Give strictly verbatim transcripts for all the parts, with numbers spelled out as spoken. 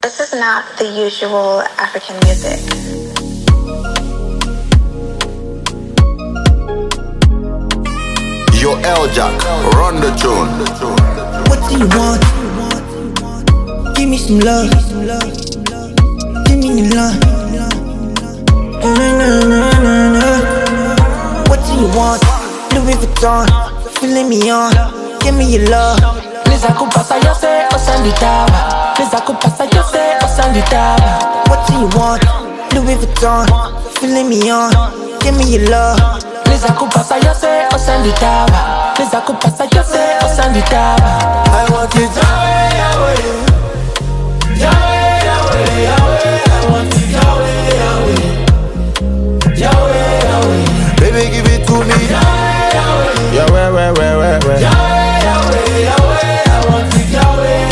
This is not the usual African music. Yo, L-Jack, run the tune. What do you want? Give me some love. Give me the love. Na, na, na, na, na. What do you want? Louis Vuitton, filling me on. Give me your love. Les accoupassa yo se osanditaba. Les accoupassa yo se osanditaba. What do you want? Louis Vuitton, filling me on. Give me your love. Les accoupassa yo se osanditaba. Les accoupassa yo se osanditaba. I want it Yahweh, Yahweh, Yahweh, Yahweh, Yahweh. I want it Yahweh, Yahweh, Yahweh, Yahweh. Baby, give it to me. Yahweh, Yahweh, Yahweh, where, where, where, where. Yahweh, Yahweh, Yahweh. I want it Yahweh,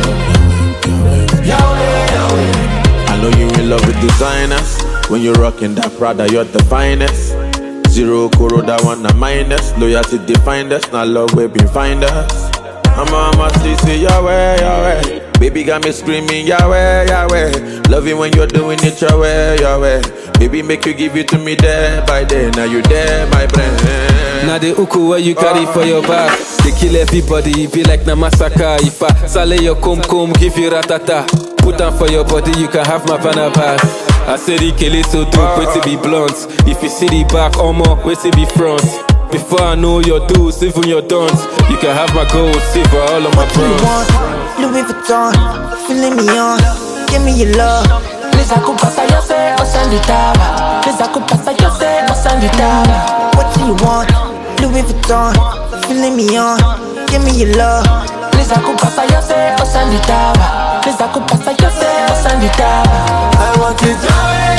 Yahweh, Yahweh, Yahweh. I know you in love with designers. When you're rocking that Prada, you're the finest. Zero Kuro, that one a minus. Loyalty define us, not love we been find us. I'm a must say Yahweh, Yahweh. Baby got me screaming Yahweh, Yahweh. Love it when you're doing it your way, Yahweh. Baby make you give it to me there by day. Now you there, my friend. Now the uku where you carry for your back. They kill everybody, it be like na massacre. If I sale your kum kum, give you ratata. Put on for your body, you can have my banner pass. I said the kill it so dope, wait to be blunt. If you see the back, omo, wait to be front. Before I know your do's, even your dons, you can have my gold, silver, all of my What do you want? Louis Vuitton, filling me on. Give me your love. Les accoupassa yo se osanditaba. Les accoupassa yo se osanditaba. What do you want? Louis Vuitton, filling me on. Give me your love. Les accoupassa yo se osanditaba. Les accoupassa yo se osanditaba. I want it Yahweh,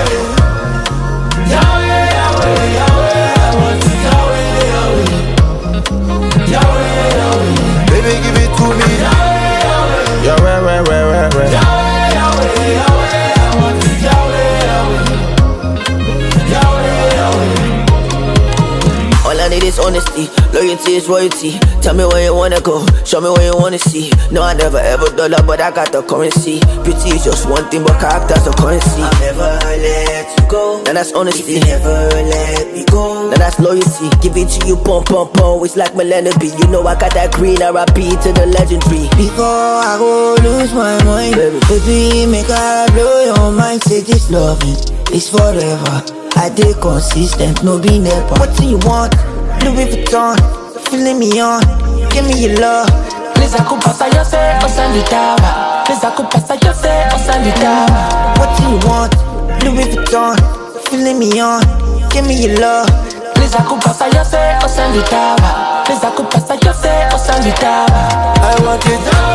Yahweh, Yahweh, Yahweh, Yahweh. I want it Yahweh, Yahweh, Yahweh, Yahweh. Baby, give it to me. Yahweh, Yahweh, Yahweh, where, where, where, where. Yahweh, Yahweh, Yahweh. I want it Yahweh, Yahweh, Yahweh, Yahweh. All I need is honesty, loyalty is royalty. Tell me where you wanna go, show me where you wanna see. No, I never ever dollar, but I got the currency. Beauty is just one thing, but character's a currency. I'll never let you go, now that's honesty. If you never let me go, now that's loyalty. Give it to you, pump, pump, pump. It's like Melanie B. You know I got that green, R I P to the legendary. Before I go lose my mind, baby, baby, make I blow your mind. Say this loving is forever. I did consistent, no be never. What do you want? Louis Vuitton, filling me on. Give me your love. Les accoupassa yo se osanditaba. Les accoupassa yo se osanditaba. What do you want? Louis Vuitton, filling me on. Give me your love. Les accoupassa yo se osanditaba. Les accoupassa yo se osanditaba. I want it